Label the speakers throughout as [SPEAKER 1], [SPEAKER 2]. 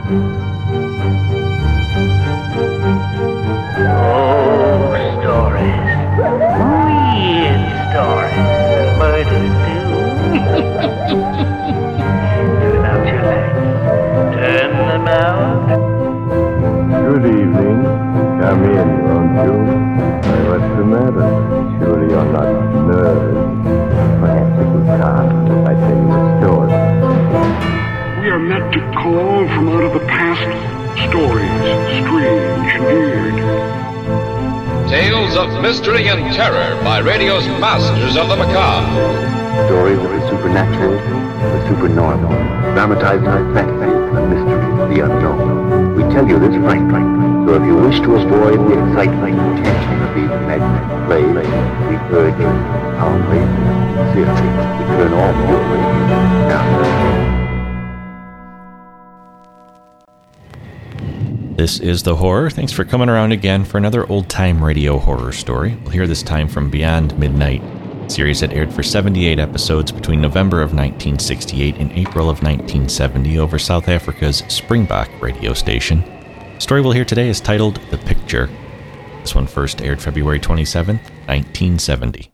[SPEAKER 1] Good evening. Come in, won't you? What's the matter? Surely you're not nervous. Perhaps it will calm if I tell you a story.
[SPEAKER 2] We are meant to call from out of the past stories, strange and weird.
[SPEAKER 3] Tales of mystery and terror by radio's masters of the macabre.
[SPEAKER 4] Stories of the supernatural, the supernormal, dramatized fantasy, the mystery, the unknown. We tell you this frankly, so if you wish to avoid the excitement and tension of these imaginary plays, we urge you, calmly, sincerely, to turn off your radio now.
[SPEAKER 5] This is The Horror. Thanks for coming around again for another old-time radio horror story. We'll hear this time from Beyond Midnight. The series had aired for 78 episodes between November of 1968 and April of 1970 over South Africa's Springbok radio station. The story we'll hear today is titled The Picture. This one first aired February 27th, 1970.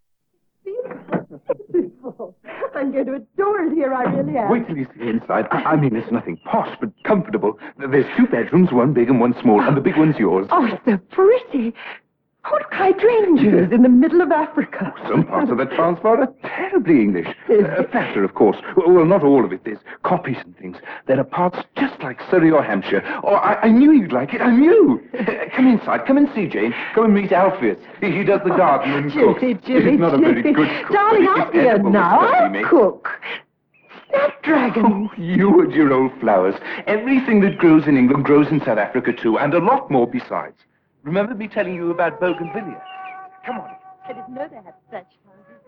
[SPEAKER 6] I'm going to adore it here, I really am.
[SPEAKER 7] Wait till you see inside. I mean, it's nothing posh, but comfortable. There's 2 bedrooms, one big and one small, and the big one's yours.
[SPEAKER 6] Oh, it's so pretty. Oh, look, hydrangeas in the middle of Africa.
[SPEAKER 7] Some parts of the Transvaal are terribly English. A factor, of course. Well, not all of it. There's copies and things. There are parts just like Surrey or Hampshire. Oh, I knew you'd like it. I knew. Come inside. Come and see, Jane. Come and meet Alpheus. He does the garden and cooks.
[SPEAKER 6] Jilly,
[SPEAKER 7] He's not a very good cook.
[SPEAKER 6] Darling,
[SPEAKER 7] but
[SPEAKER 6] I'm here now. I'll cook. Snapdragons.
[SPEAKER 7] Oh, you and your old flowers. Everything that grows in England grows in South Africa, too, and a lot more besides. Remember me telling you about bougainvillea? Come on.
[SPEAKER 6] I didn't know they had such houses.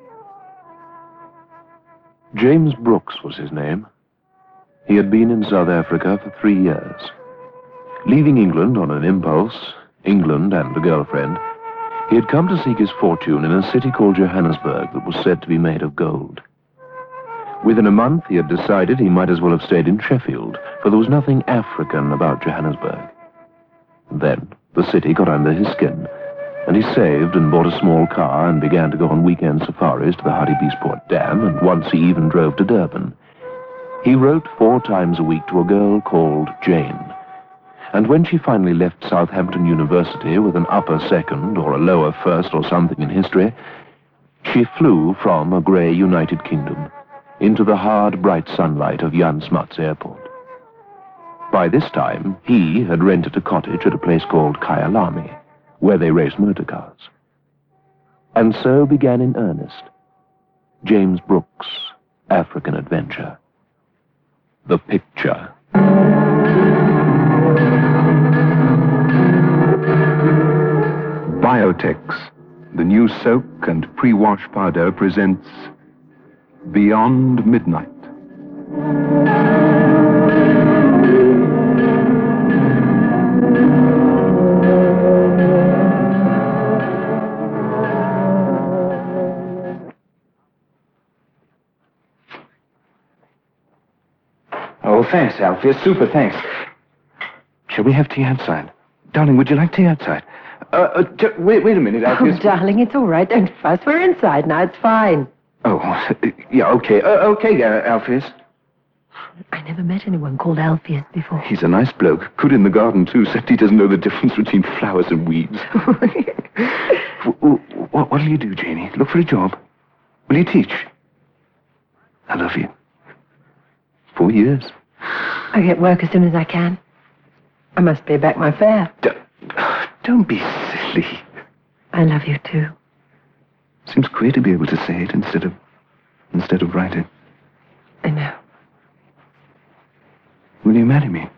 [SPEAKER 8] James Brooks was his name. He had been in South Africa for 3 years. Leaving England on an impulse, England and a girlfriend, he had come to seek his fortune in a city called Johannesburg that was said to be made of gold. Within a month, he had decided he might as well have stayed in Sheffield, for there was nothing African about Johannesburg. Then the city got under his skin, and he saved and bought a small car and began to go on weekend safaris to the Hartbeespoort Dam, and once he even drove to Durban. He wrote 4 times a week to a girl called Jane, and when she finally left Southampton University with an upper second or a lower first or something in history, she flew from a grey United Kingdom into the hard, bright sunlight of Jan Smuts Airport. By this time, he had rented a cottage at a place called Kyalami, where they raced motor cars. And so began in earnest James Brooks' African adventure. The Picture.
[SPEAKER 7] Biotex, the new soak and pre-wash powder, presents Beyond Midnight. Oh, thanks, Alfie. Super thanks. Shall we have tea outside? Darling, would you like tea outside? Wait a minute, Alfie.
[SPEAKER 6] Oh, darling, it's all right. Don't fuss. We're inside now. It's fine.
[SPEAKER 7] Oh, yeah, okay. Okay, Alpheus.
[SPEAKER 6] I never met anyone called Alpheus before.
[SPEAKER 7] He's a nice bloke. Good in the garden, too, except he doesn't know the difference between flowers and weeds. What'll you do, Janie? Look for a job? Will you teach? I love you. 4 years.
[SPEAKER 6] I'll get work as soon as I can. I must pay back my fare.
[SPEAKER 7] Don't be silly.
[SPEAKER 6] I love you, too.
[SPEAKER 7] Seems queer to be able to say it instead of write it.
[SPEAKER 6] I know.
[SPEAKER 7] Will you marry me?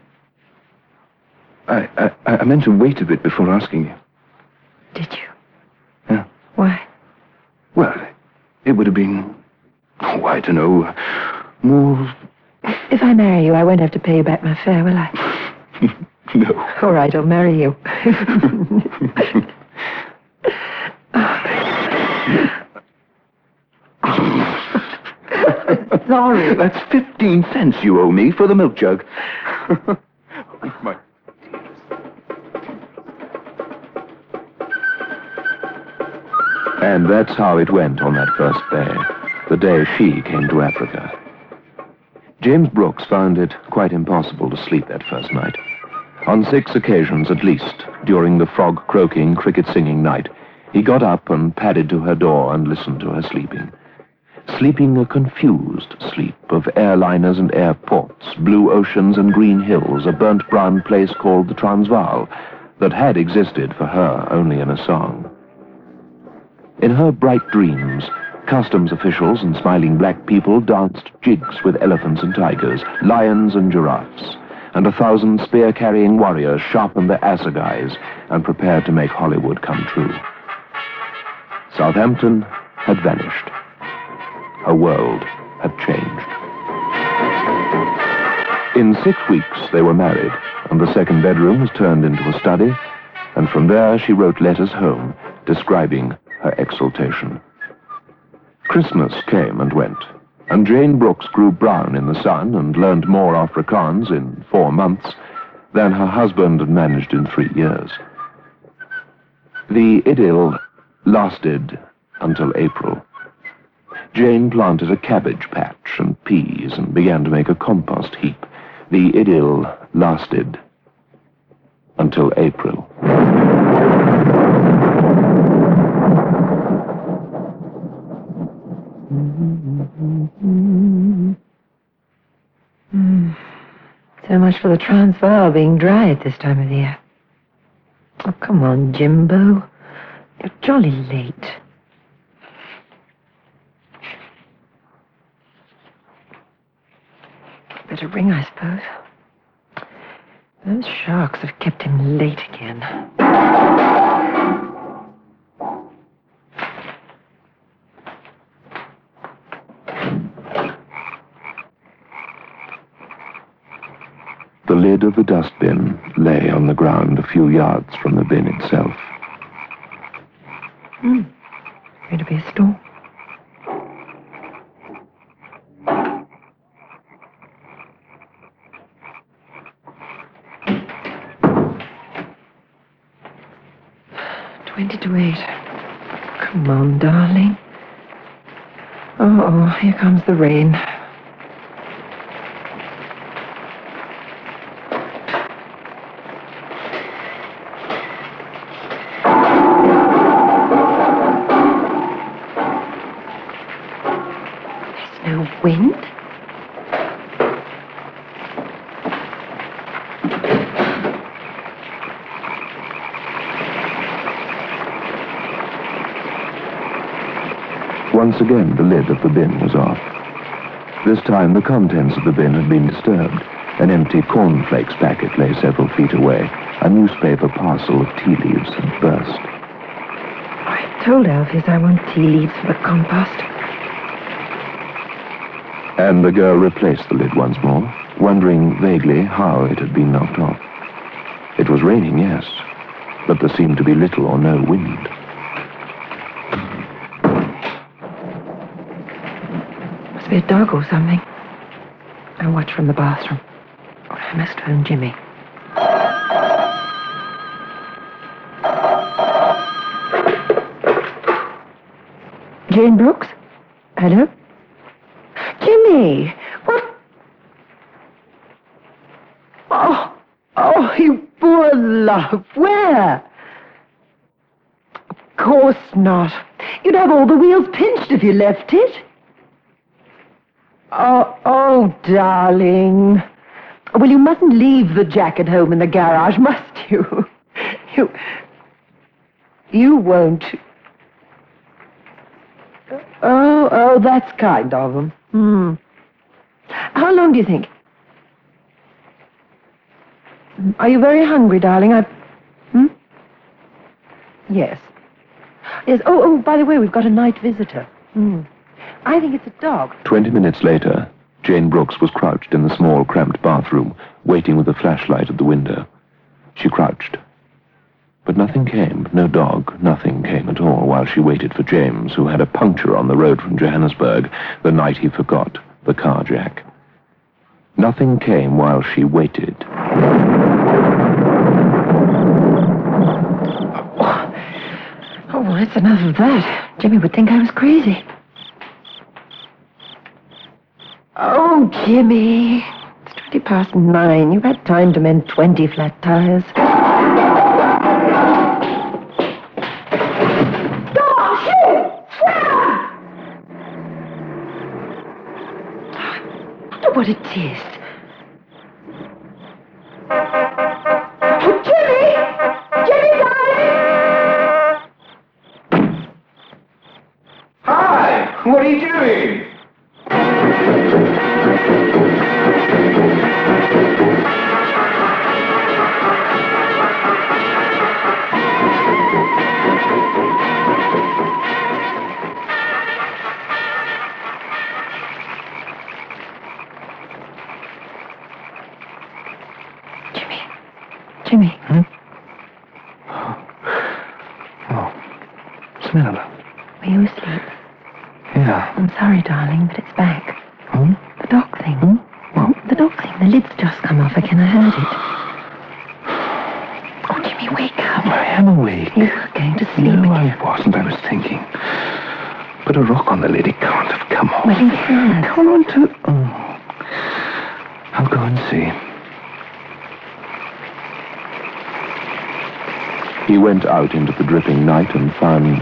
[SPEAKER 7] I meant to wait a bit before asking you.
[SPEAKER 6] Did you?
[SPEAKER 7] Yeah.
[SPEAKER 6] Why?
[SPEAKER 7] Well, it would have been, I don't know, more...
[SPEAKER 6] If I marry you, I won't have to pay you back my fare, will I?
[SPEAKER 7] No.
[SPEAKER 6] All right, I'll marry you.
[SPEAKER 7] Sorry. That's 15 cents you owe me for the milk jug. my...
[SPEAKER 8] And that's how it went on that first day, the day she came to Africa. James Brooks found it quite impossible to sleep that first night. On 6 occasions at least, during the frog-croaking, cricket-singing night, he got up and padded to her door and listened to her sleeping. Sleeping a confused sleep of airliners and airports, blue oceans and green hills, a burnt-brown place called the Transvaal that had existed for her only in a song. In her bright dreams, customs officials and smiling black people danced jigs with elephants and tigers, lions and giraffes, and 1,000 spear-carrying warriors sharpened their assegais and prepared to make Hollywood come true. Southampton had vanished. Her world had changed. In 6 weeks, they were married, and the second bedroom was turned into a study, and from there she wrote letters home describing her exultation. Christmas came and went, and Jane Brooks grew brown in the sun and learned more Afrikaans in 4 months than her husband had managed in 3 years. The idyll lasted until April. Jane planted a cabbage patch and peas and began to make a compost heap. The idyll lasted until April.
[SPEAKER 6] So much for the Transvaal being dry at this time of the year. Oh, come on, Jimbo. You're jolly late. Better ring, I suppose. Those sharks have kept him late again.
[SPEAKER 8] The lid of the dustbin lay on the ground a few yards from the bin itself.
[SPEAKER 6] Going to be a storm. Twenty to 8. Come on, darling. Oh, here comes the rain. No wind?
[SPEAKER 8] Once again, the lid of the bin was off. This time, the contents of the bin had been disturbed. An empty cornflakes packet lay several feet away. A newspaper parcel of tea leaves had burst.
[SPEAKER 6] I told Alfie I want tea leaves for the compost.
[SPEAKER 8] And the girl replaced the lid once more, wondering vaguely how it had been knocked off. It was raining, yes, but there seemed to be little or no wind.
[SPEAKER 6] Must be a dog or something. I'll watch from the bathroom. Oh, I must phone Jimmy. Jane Brooks? Hello? Jimmy! What? Oh, you poor love. Where? Of course not. You'd have all the wheels pinched if you left it. Oh, darling. Well, you mustn't leave the jack at home in the garage, must you? You won't. Oh, that's kind of them. How long do you think? Are you very hungry, darling? Yes. Yes. Oh, by the way, we've got a night visitor. I think it's a dog.
[SPEAKER 8] 20 minutes later, Jane Brooks was crouched in the small, cramped bathroom, waiting with a flashlight at the window. She crouched. But nothing came. No dog. Nothing came at all while she waited for James, who had a puncture on the road from Johannesburg the night he forgot the car jack. Nothing came while she waited.
[SPEAKER 6] Oh, well, that's enough of that. Jimmy would think I was crazy. Oh, Jimmy. It's 9:20. You've had time to mend 20 flat tires. Dog, shoot! Swear! I wonder what it is. Oh, Jimmy! Jimmy, darling!
[SPEAKER 7] Hi! What are you doing?
[SPEAKER 6] Jimmy.
[SPEAKER 7] Hmm? Oh. Smell.
[SPEAKER 6] Were you asleep?
[SPEAKER 7] Yeah.
[SPEAKER 6] I'm sorry, darling, but it's back.
[SPEAKER 7] Hmm?
[SPEAKER 6] The dog thing.
[SPEAKER 7] Hmm? What?
[SPEAKER 6] The dog thing. The lid's just come off again. I heard it. Oh, Jimmy, wake up.
[SPEAKER 7] I am awake.
[SPEAKER 6] You were going to sleep
[SPEAKER 7] No,
[SPEAKER 6] again.
[SPEAKER 7] I wasn't. I was thinking. Put a rock on the lid. It can't have come off.
[SPEAKER 6] Well, it has.
[SPEAKER 7] Come on to... Oh. I'll go and see.
[SPEAKER 8] He went out into the dripping night and found...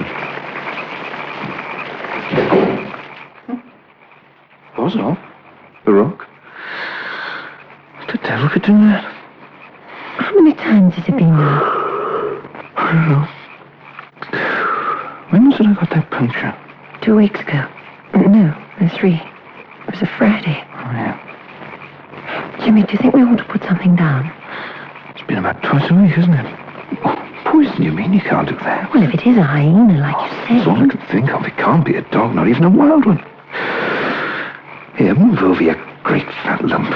[SPEAKER 7] Was all? The rock? The devil could do that.
[SPEAKER 6] How many times has it been now?
[SPEAKER 7] I don't know. When was it I got that puncture?
[SPEAKER 6] 2 weeks ago. No, 3. It was a Friday.
[SPEAKER 7] Oh, yeah.
[SPEAKER 6] Jimmy, do you think we ought to put something down?
[SPEAKER 7] It's been about twice a week, isn't it? Oh, poison, you mean? You can't do that.
[SPEAKER 6] Well, if it is a hyena, like you
[SPEAKER 7] That's all I
[SPEAKER 6] say.
[SPEAKER 7] can think of. It can't be a dog, not even a wild one. Here, move over, you great fat lump.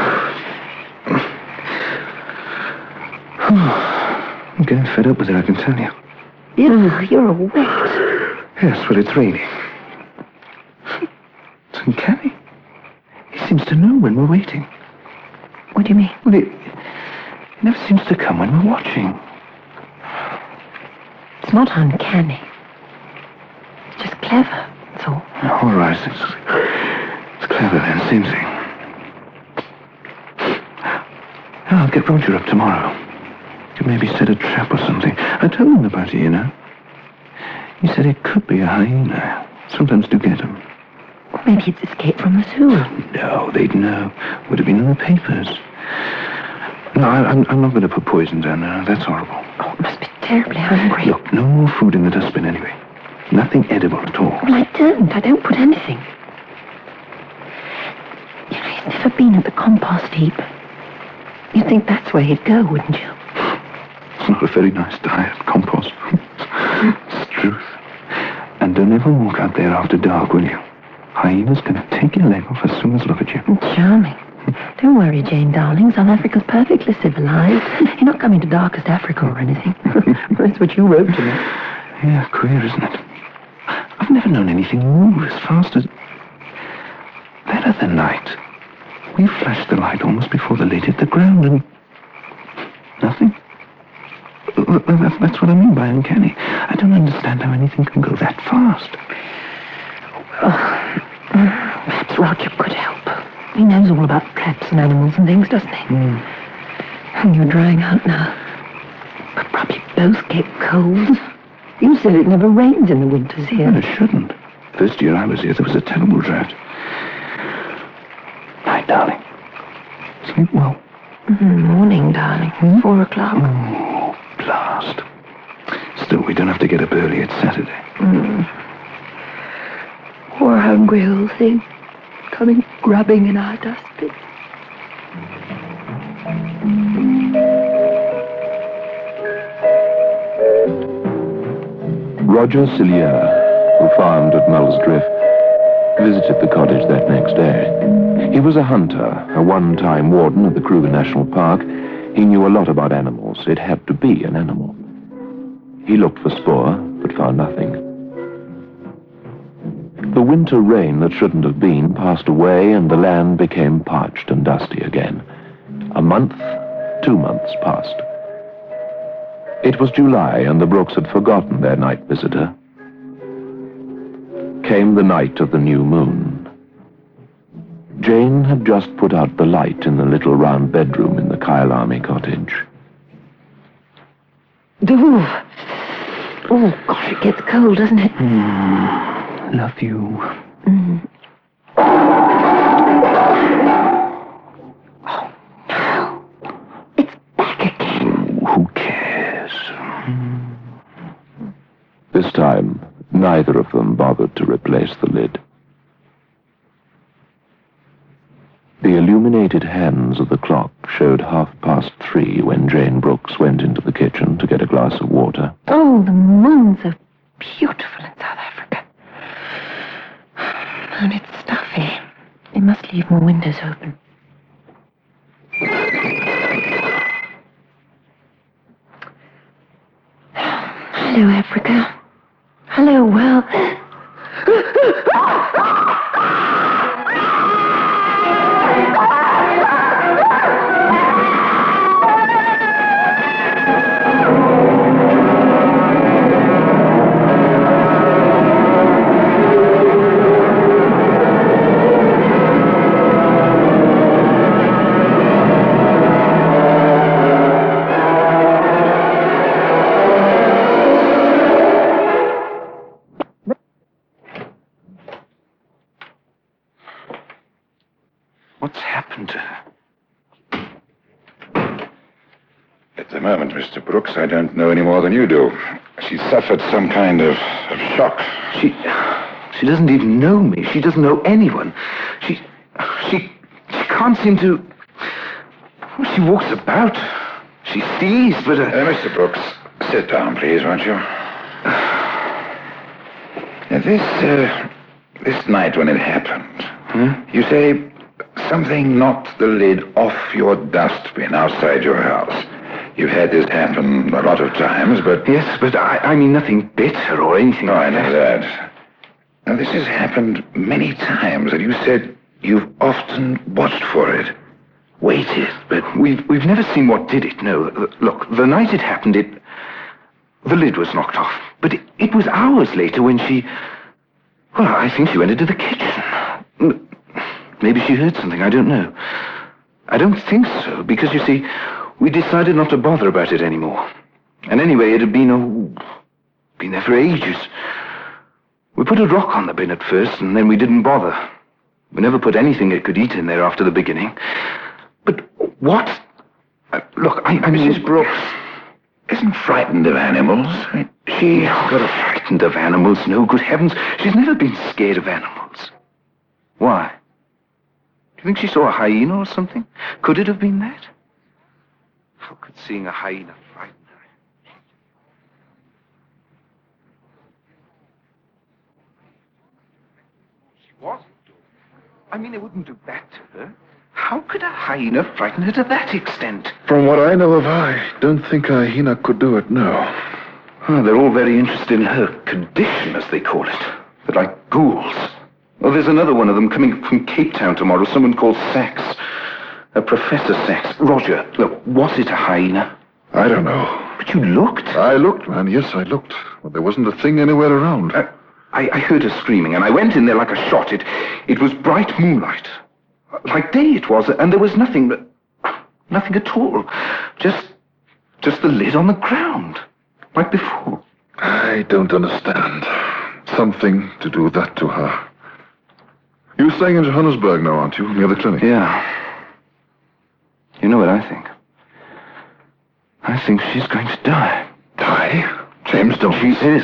[SPEAKER 7] I'm getting fed up with it, I can tell you.
[SPEAKER 6] Ew, you're a wet.
[SPEAKER 7] Yes, well, it's raining. It's uncanny. He seems to know when we're waiting.
[SPEAKER 6] What do you mean?
[SPEAKER 7] Well, he never seems to come when we're watching.
[SPEAKER 6] It's not uncanny. It's just clever, that's all.
[SPEAKER 7] All right, it's clever then, same thing. I'll get Roger up tomorrow. Could maybe set a trap or something. I told him about it, you know. He said it could be a hyena. Sometimes do get them.
[SPEAKER 6] Or maybe it's escaped from the zoo.
[SPEAKER 7] No, they'd know. Would have been in the papers. No, I'm not going to put poison down there. That's horrible.
[SPEAKER 6] Oh, it must be terribly hungry.
[SPEAKER 7] Look, no more food in the dustbin anyway. Nothing edible at all.
[SPEAKER 6] Well, I don't put anything. You know, he's never been at the compost heap. You'd think that's where he'd go, wouldn't you?
[SPEAKER 7] It's not a very nice diet, compost. It's the truth. And don't ever walk out there after dark, will you? Hyena's going to take your leg off as soon as look at you.
[SPEAKER 6] Charming. Don't worry, Jane, darling. South Africa's perfectly civilized. You're not coming to darkest Africa or anything. That's what you wrote to me.
[SPEAKER 7] Yeah, queer, isn't it? I've never known anything move as fast as... That other night, we flashed the light almost before the lid hit the ground and... Nothing. That's what I mean by uncanny. I don't understand how anything can go that fast.
[SPEAKER 6] Perhaps Roger could help. He knows all about traps and animals and things, doesn't he? And you're drying out now. But probably both get colds. You said it never rains in the winters here.
[SPEAKER 7] Well, it shouldn't. First year I was here, there was a terrible drought. Night, darling. Sleep well.
[SPEAKER 6] Morning, darling. 4 o'clock.
[SPEAKER 7] Oh, blast. Still, we don't have to get up early. It's Saturday.
[SPEAKER 6] Poor hungry old thing. Coming grubbing in our dustbin.
[SPEAKER 8] Roger Cillier, who farmed at Mull's Drift, visited the cottage that next day. He was a hunter, a one-time warden of the Kruger National Park. He knew a lot about animals. It had to be an animal. He looked for spoor, but found nothing. The winter rain that shouldn't have been passed away, and the land became parched and dusty again. A month, 2 months passed. It was July, and the Brooks had forgotten their night visitor. Came the night of the new moon. Jane had just put out the light in the little round bedroom in the Kyalami cottage.
[SPEAKER 6] Oh, gosh, it gets cold, doesn't it?
[SPEAKER 7] Love you.
[SPEAKER 6] Oh, no. It's back again.
[SPEAKER 7] Who cares?
[SPEAKER 8] This time, neither of them bothered to replace the lid. The illuminated hands of the clock showed 3:30 when Jane Brooks went into the kitchen to get a glass of water.
[SPEAKER 6] Oh, the moon's so beautiful in South Africa. And it's stuffy. They must leave more windows open. Hello, Africa. Hello, world.
[SPEAKER 7] What's happened to her?
[SPEAKER 9] At the moment, Mr. Brooks, I don't know any more than you do. She suffered some kind of shock.
[SPEAKER 7] She doesn't even know me. She doesn't know anyone. She can't seem to... Well, she walks about. She sees, but...
[SPEAKER 9] Mr. Brooks, sit down, please, won't you? This night when it happened, you say something knocked the lid off your dustbin outside your house. You've had this happen a lot of times, but...
[SPEAKER 7] Yes, but I mean nothing bitter or anything
[SPEAKER 9] I
[SPEAKER 7] like
[SPEAKER 9] know
[SPEAKER 7] that.
[SPEAKER 9] that. Now, this has happened many times, and you said you've often watched for it. Waited, but...
[SPEAKER 7] We've never seen what did it, no. Look, the night it happened, the lid was knocked off. But it was hours later when she... Well, I think she went into the kitchen. Maybe she heard something, I don't know. I don't think so, because, you see, we decided not to bother about it anymore. And anyway, it had been there for ages. We put a rock on the bin at first, and then we didn't bother. We never put anything it could eat in there after the beginning. But what? Look, I mean...
[SPEAKER 9] Mrs. Brooks isn't frightened of animals.
[SPEAKER 7] She got frightened of animals, no, good heavens. She's never been scared of animals. Why? Do you think she saw a hyena or something? Could it have been that? How could seeing a hyena frighten her? She wasn't. I mean, it wouldn't do that to her. How could a hyena frighten her to that extent?
[SPEAKER 10] From what I know of her, I don't think a hyena could do it, no.
[SPEAKER 7] Oh, they're all very interested in her condition, as they call it. They're like ghouls. Oh, there's another one of them coming from Cape Town tomorrow, someone called Sachs. Professor Sachs. Roger, look, was it a hyena?
[SPEAKER 10] I don't know.
[SPEAKER 7] But you looked.
[SPEAKER 10] I looked, man. Yes, I looked. But there wasn't a thing anywhere around.
[SPEAKER 7] I heard her screaming, and I went in there like a shot. It was bright moonlight. Like day it was, and there was nothing at all. Just the lid on the ground, like before.
[SPEAKER 10] I don't understand. Something to do with that to her. You're staying in Johannesburg now, aren't you? Near the clinic?
[SPEAKER 7] Yeah. You know what I think? I think she's going to die.
[SPEAKER 10] Die? James, don't.
[SPEAKER 7] She is.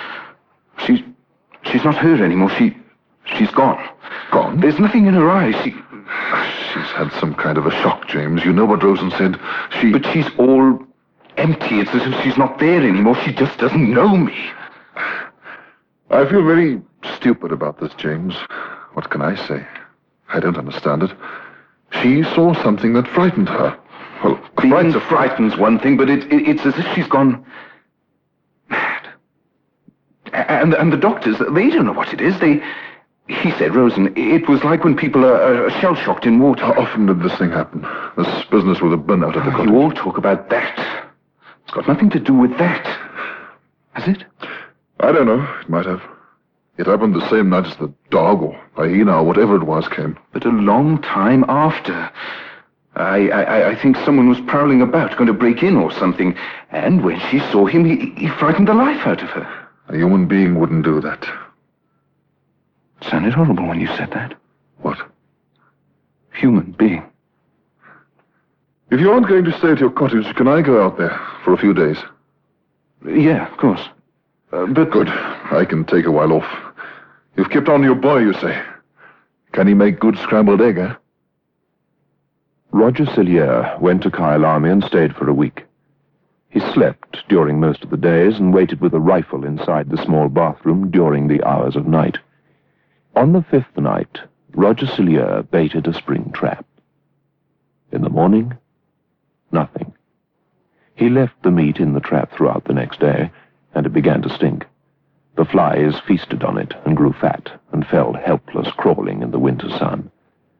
[SPEAKER 7] She's not her anymore. She's gone.
[SPEAKER 10] Gone?
[SPEAKER 7] There's nothing in her eyes.
[SPEAKER 10] She's had some kind of a shock, James. You know what Rosen said.
[SPEAKER 7] But she's all empty. It's as if she's not there anymore. She just doesn't know me.
[SPEAKER 10] I feel very stupid about this, James. What can I say? I don't understand it. She saw something that frightened her. Well,
[SPEAKER 7] being frightened's one thing, but it's as if she's gone mad. And the doctors, they don't know what it is. He said, Rosen, it was like when people are shell-shocked in water.
[SPEAKER 10] How often did this thing happen? This business with the bin out of the cottage.
[SPEAKER 7] You all talk about that. It's got nothing to do with that. Has it?
[SPEAKER 10] I don't know. It might have. It happened the same night as the dog or hyena or whatever it was came.
[SPEAKER 7] But a long time after. I think someone was prowling about, going to break in or something. And when she saw him, he frightened the life out of her.
[SPEAKER 10] A human being wouldn't do that.
[SPEAKER 7] It sounded horrible when you said that.
[SPEAKER 10] What?
[SPEAKER 7] Human being.
[SPEAKER 10] If you aren't going to stay at your cottage, can I go out there for a few days?
[SPEAKER 7] Yeah, of course. But...
[SPEAKER 10] Good. I can take a while off. You've kept on your boy, you say. Can he make good scrambled egg, eh?
[SPEAKER 8] Roger Cillier went to Kyalami and stayed for a week. He slept during most of the days and waited with a rifle inside the small bathroom during the hours of night. On the 5th night, Roger Cillier baited a spring trap. In the morning, nothing. He left the meat in the trap throughout the next day, and it began to stink. The flies feasted on it and grew fat and fell helpless, crawling in the winter sun.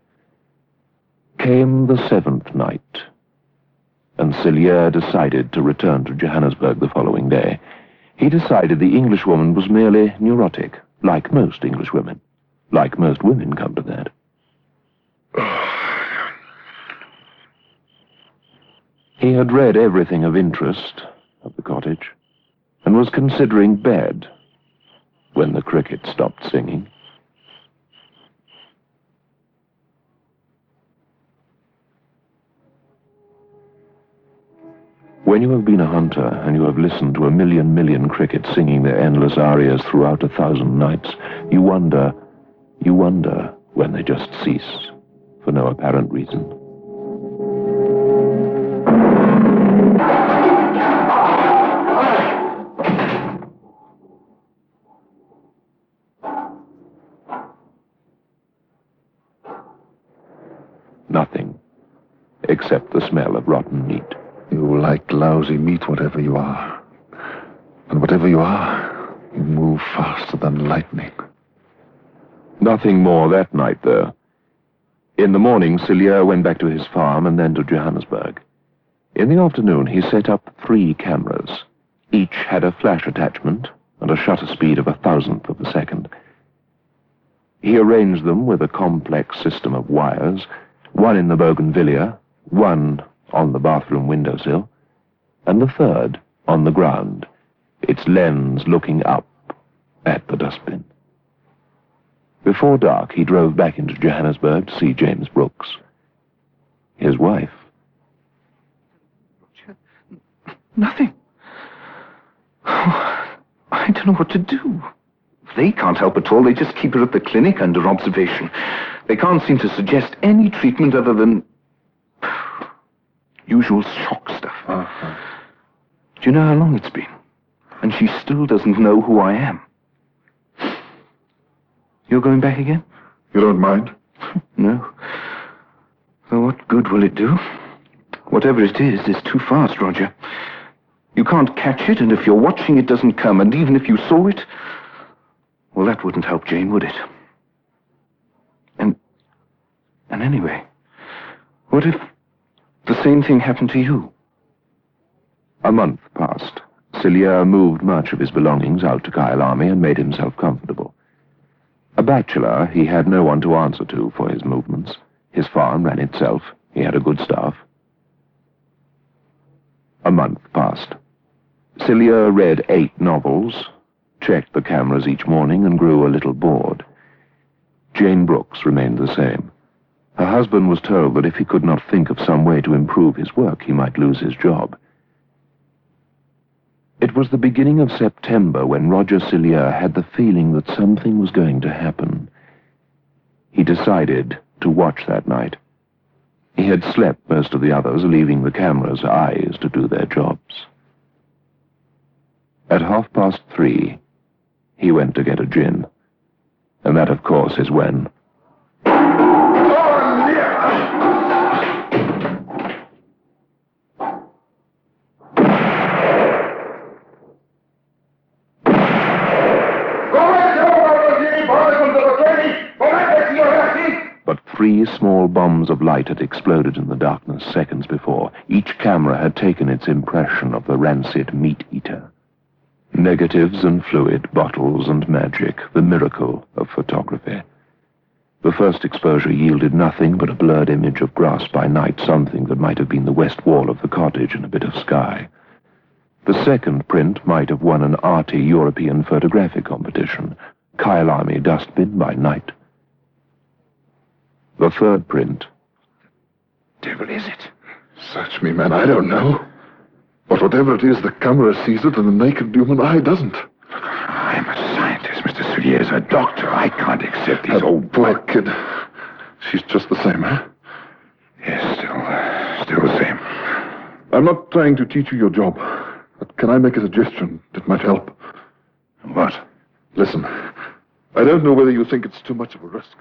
[SPEAKER 8] Came the 7th night, and Cillier decided to return to Johannesburg the following day. He decided the Englishwoman was merely neurotic, like most Englishwomen. Like most women come to that. He had read everything of interest of the cottage and was considering bed when the cricket stopped singing. When you have been a hunter and you have listened to a million crickets singing their endless arias throughout 1,000 nights, you wonder when they just cease for no apparent reason. Nothing, except the smell of rotten meat.
[SPEAKER 10] You like lousy meat, whatever you are. And whatever you are, you move faster than lightning.
[SPEAKER 8] Nothing more that night, though. In the morning, Cillier went back to his farm and then to Johannesburg. In the afternoon, he set up 3 cameras. Each had a flash attachment and a shutter speed of 1,000th of a second. He arranged them with a complex system of wires, one in the bougainvillea, one on the bathroom windowsill, and the third on the ground, its lens looking up at the dustbin. Before dark, he drove back into Johannesburg to see James Brooks. His wife.
[SPEAKER 7] Nothing. Oh, I don't know what to do. They can't help at all. They just keep her at the clinic under observation. They can't seem to suggest any treatment other than usual shock stuff. Do you know how long it's been? And she still doesn't know who I am. You're going back again?
[SPEAKER 10] You don't mind?
[SPEAKER 7] No. Well, what good will it do? Whatever it is too fast, Roger. You can't catch it, and if you're watching, it doesn't come. And even if you saw it, well, that wouldn't help Jane, would it? And anyway, what if the same thing happened to you?
[SPEAKER 8] A month passed. Cillier moved much of his belongings out to Kyalami and made himself comfortable. A bachelor, he had no one to answer to for his movements. His farm ran itself. He had a good staff. A month passed. Cillier read 8 novels, checked the cameras each morning, and grew a little bored. Jane Brooks remained the same. Her husband was told that if he could not think of some way to improve his work, he might lose his job. It was the beginning of September when Roger Cillier had the feeling that something was going to happen. He decided to watch that night. He had slept most of the others, leaving the camera's eyes to do their jobs. At 3:30, he went to get a gin. And that, of course, is when... 3 small bombs of light had exploded in the darkness seconds before. Each camera had taken its impression of the rancid meat-eater. Negatives and fluid, bottles and magic, the miracle of photography. The first exposure yielded nothing but a blurred image of grass by night, something that might have been the west wall of the cottage and a bit of sky. The second print might have won an arty European photographic competition, Kyle Army dustbin by night. The third print.
[SPEAKER 10] Devil is it? Search me, man, I don't know. But whatever it is, the camera sees it and the naked human eye doesn't.
[SPEAKER 9] I'm a scientist, Mr. Soulier's a doctor. I can't accept these old...
[SPEAKER 10] Poor kid. She's just the same, huh?
[SPEAKER 9] Yes, still the same.
[SPEAKER 10] I'm not trying to teach you your job, but can I make a suggestion that might help?
[SPEAKER 9] What?
[SPEAKER 10] Listen, I don't know whether you think it's too much of a risk.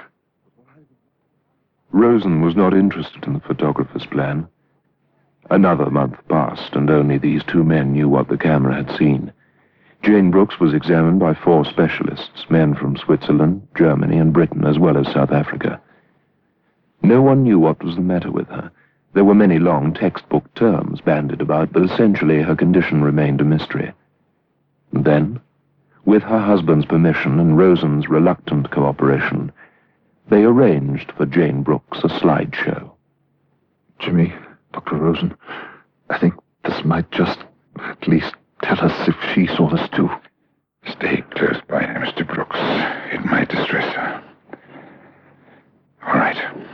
[SPEAKER 8] Rosen was not interested in the photographer's plan. Another month passed, and only these 2 men knew what the camera had seen. Jane Brooks was examined by 4 specialists, men from Switzerland, Germany, and Britain, as well as South Africa. No one knew what was the matter with her. There were many long textbook terms bandied about, but essentially her condition remained a mystery. And then, with her husband's permission and Rosen's reluctant cooperation, they arranged for Jane Brooks a slideshow.
[SPEAKER 10] Jimmy, Dr. Rosen, I think this might just at least tell us if she saw this too.
[SPEAKER 9] Stay close by her, Mr. Brooks. It might distress her. All right.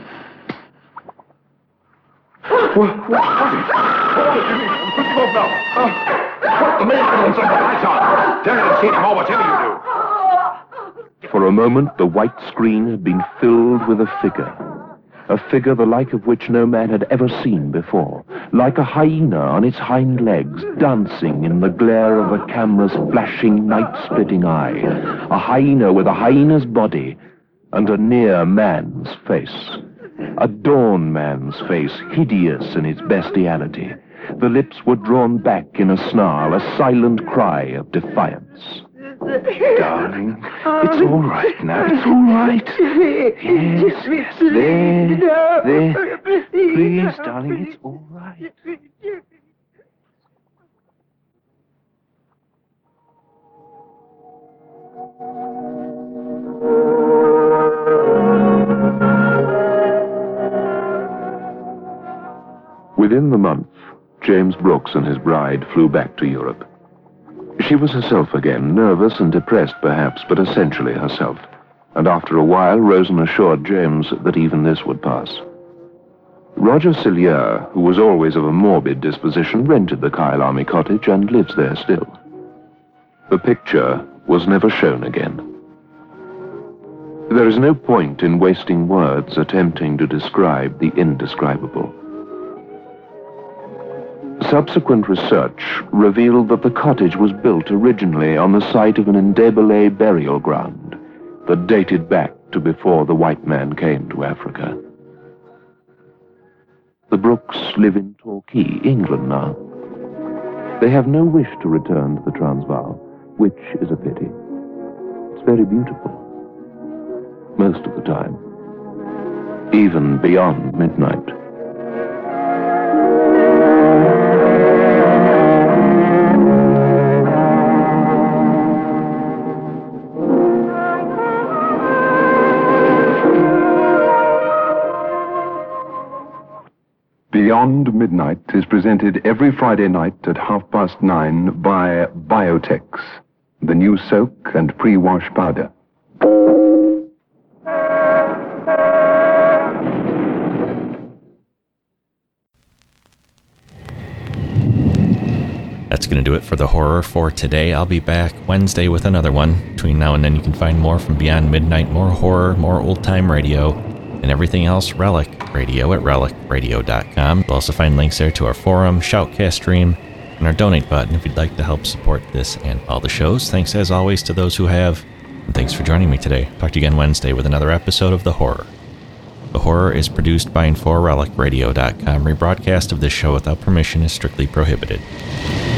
[SPEAKER 10] What is it, Jimmy? Put him off now. Put the mason on some lights on.
[SPEAKER 9] Turn it and see him, whatever you do.
[SPEAKER 8] For a moment, the white screen had been filled with a figure the like of which no man had ever seen before, like a hyena on its hind legs, dancing in the glare of the camera's flashing, night-splitting eye, a hyena with a hyena's body and a near man's face, a dawn man's face, hideous in its bestiality. The lips were drawn back in a snarl, a silent cry of defiance.
[SPEAKER 7] Darling, it's all right now. It's all right. Yes, there. Please, darling, it's all right.
[SPEAKER 8] Within the month, James Brooks and his bride flew back to Europe. She was herself again, nervous and depressed perhaps, but essentially herself. And after a while, Rosen assured James that even this would pass. Roger Sillier, who was always of a morbid disposition, rented the Kyle Army cottage and lives there still. The picture was never shown again. There is no point in wasting words attempting to describe the indescribable. Subsequent research revealed that the cottage was built originally on the site of an Ndebele burial ground that dated back to before the white man came to Africa. The Brooks live in Torquay, England now. They have no wish to return to the Transvaal, which is a pity. It's very beautiful. Most of the time. Even beyond midnight.
[SPEAKER 11] Beyond Midnight is presented every Friday night at 9:30 by Biotex, the new soak and pre-wash powder.
[SPEAKER 5] That's going to do it for the horror for today. I'll be back Wednesday with another one. Between now and then, you can find more from Beyond Midnight, more horror, more old-time radio, and everything else Relic Radio at relicradio.com. You'll also find links there to our forum, Shoutcast stream, and our donate button if you'd like to help support this and all the shows. Thanks as always to those who have, and thanks for joining me today. Talk to you again Wednesday with another episode of The Horror. The Horror is produced by and for relicradio.com. Rebroadcast of this show without permission is strictly prohibited.